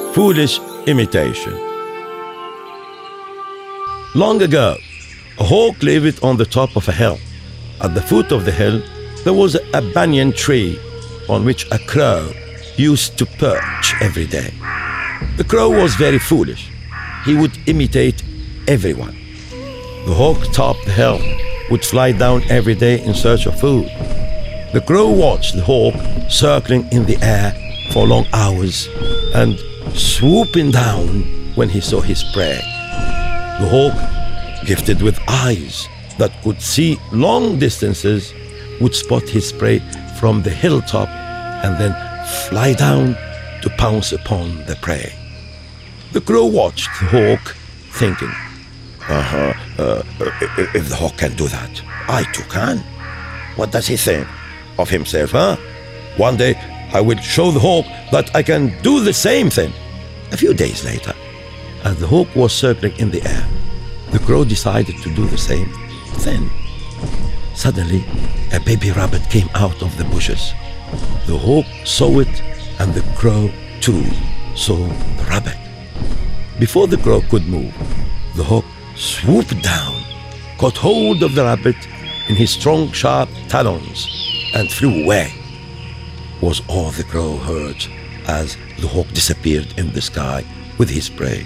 Foolish imitation. Long ago, a hawk lived on the top of a hill. At the foot of the hill, there was a banyan tree on which a crow used to perch every day. The crow was very foolish. He would imitate everyone. The hawk topped the hill, would fly down every day in search of food. The crow watched the hawk circling in the air for long hours and swooping down when he saw his prey. The hawk, gifted with eyes that could see long distances, would spot his prey from the hilltop and then fly down to pounce upon the prey. The crow watched the hawk, thinking, if the hawk can do that, I too can. What does he think of himself, huh? One day I will show the hawk that I can do the same thing. A few days later, as the hawk was circling in the air, the crow decided to do the same thing. Suddenly, a baby rabbit came out of the bushes. The hawk saw it, and the crow too saw the rabbit. Before the crow could move, the hawk swooped down, caught hold of the rabbit in his strong, sharp talons, and flew away. Was all the crow heard as the hawk disappeared in the sky with his prey.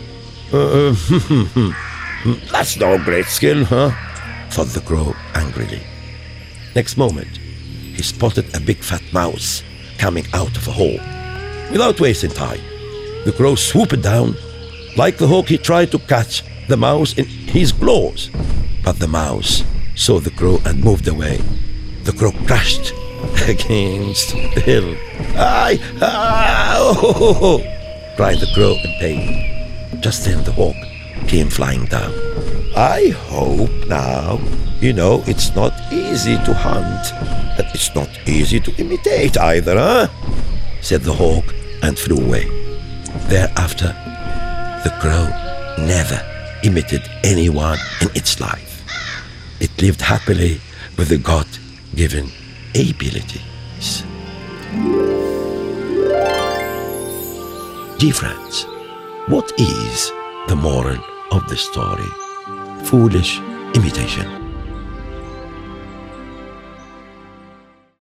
That's no great skill, huh? Thought the crow angrily. Next moment, he spotted a big fat mouse coming out of a hole. Without wasting time, the crow swooped down. Like the hawk, he tried to catch the mouse in his claws, but the mouse saw the crow and moved away. The crow crashed against the hill. "Ay! Oh!" cried the crow in pain. Just then the hawk came flying down. "I hope now you know it's not easy to hunt, and it's not easy to imitate either, huh?" said the hawk and flew away. Thereafter, the crow never imitated anyone in its life. It lived happily with the God-given abilities. Dear friends, what is the moral of the story? Foolish imitation.